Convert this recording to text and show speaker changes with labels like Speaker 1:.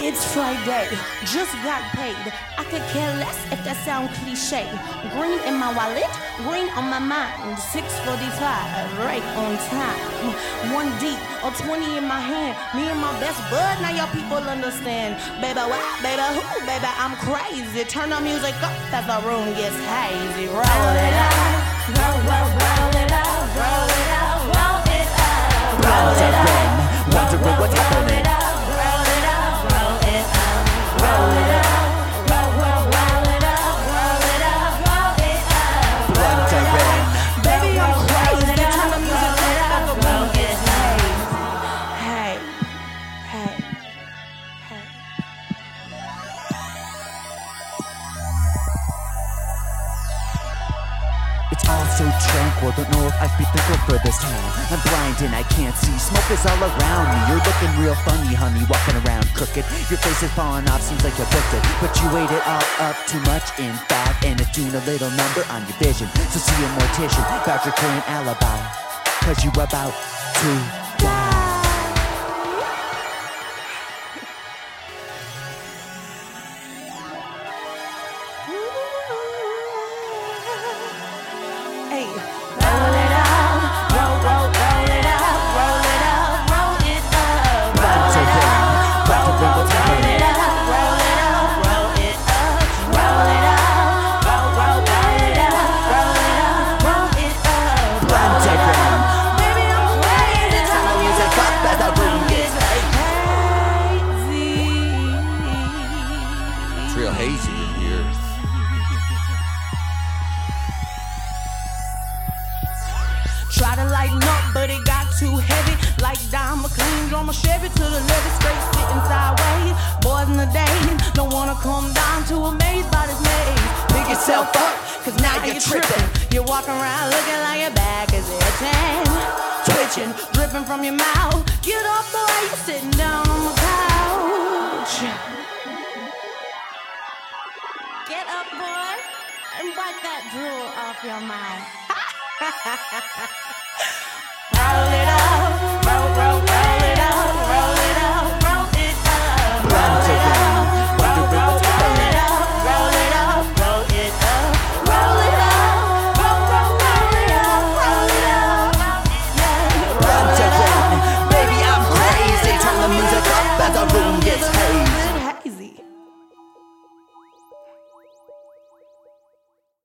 Speaker 1: It's Friday, just got paid. I could care less if that sound cliche. Green in my wallet, green on my mind. 6:45, right on time. 1 deep or 20 in my hand. Me and my best bud, now y'all people understand. Baby, what? Baby, who? Baby, I'm crazy. Turn the music up as the room gets hazy. Roll it out, roll it out, roll it out, roll it out, roll it out. Wondering what's happening.
Speaker 2: So tranquil, don't know if I beat the good for this town. I'm blind and I can't see, smoke is all around me. You're looking real funny, honey, walking around crooked. Your face is falling off, seems like you're booked it. But you ate it all up too much, in fact, and it's doing a little number on your vision. So see a mortician about your current alibi, cause you about to die.
Speaker 3: Real hazy in here.
Speaker 1: Try to lighten up, but it got too heavy. Like Don McLean, draw my Chevy to the levee, straight sitting sideways. Boys in the days don't wanna come down to a maze by this maze. Pick yourself up, cause now you're tripping. You're walking around looking like your back is itching, twitching, dripping from your mouth. Get up, boy, you're sitting down on the couch. Get up, boy, and wipe that drool off your mouth. Roll it up.